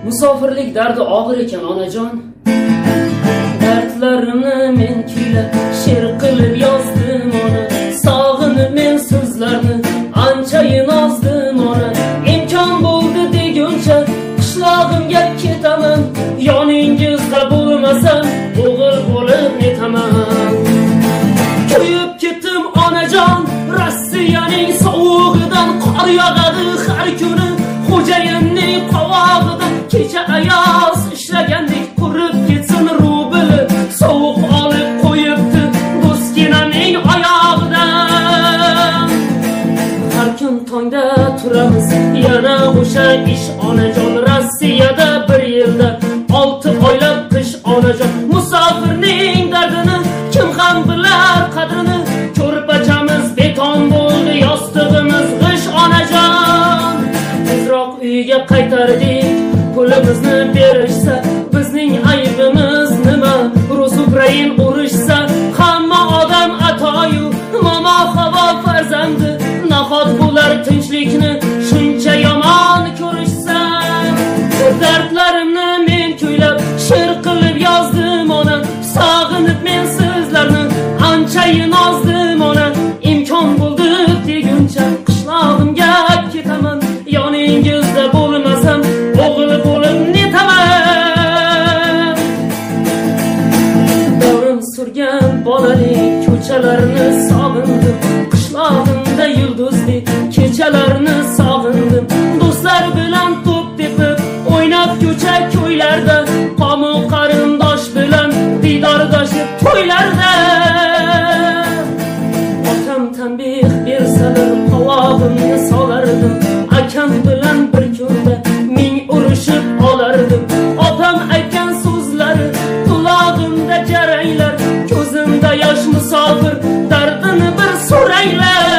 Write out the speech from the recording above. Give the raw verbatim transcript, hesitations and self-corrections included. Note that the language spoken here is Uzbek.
Musofirlik dardi og'ir ekan onajon. Dardlarimni men kuylab, she'r qilib yozdim ona. Sog'inib men so'zlarni anchayin ozdim ona. Imkon bo'ldi deguncha qishlog'imga ketaman. Yoningizda bo'lmasam o'g'il bo'lib netaman. Ko'yib ketdim onajon, Rossiyaning sovug'idan qor yog'adi har kuni. Xo'jayinning qovog'idan kecha ayoz ishlagandek qurib ketsin rubli. Sovuq olib qo'yibdi do'stginamning oyog'idan. Har kun tongda turamiz yana o'sha ish onajon. Rossiyada bir yilda olti oylab qish onajon. Musofirning dardini kim ham bilar qadrini. Ko'rpachamiz beton bo'ldi, yostig'imiz g'ish onajon. Tezroq uyga qaytardik, pulimizni berishsa, bizning aybimiz nima? Rus Ukrain urushsa, hamma odam atoyu momo havo farzandi. Nahot bular tinchlikni shuncha yomon ko'rishsa? Dardlarimni men kuylab, she'r qilib yozdim ona. Sog'inib men sizlarni anchayin ozdim ona. Imkon bo'ldi deguncha qishlog'imga ketaman. Yoningizda bo'lmasam o'g'il bo'lib netaman. Davrim surgan bolalik ko'chalarni sog'indim. Qishlog'imda yulduzli kechalarni sog'indim. Do'stlar bilan to'p tepib o'ynab ko'cha ko'ylarda, qomu qarindosh bilan didordashib to'ylarda. Otam tanbeh bersalar qovog'imni solardim. Akam bilan bir kunda ming urushib olardim. Opam aytgan so'zlari qulog'imda jaranglar, ko'zimda yosh musofir dardini bir so'ranglar.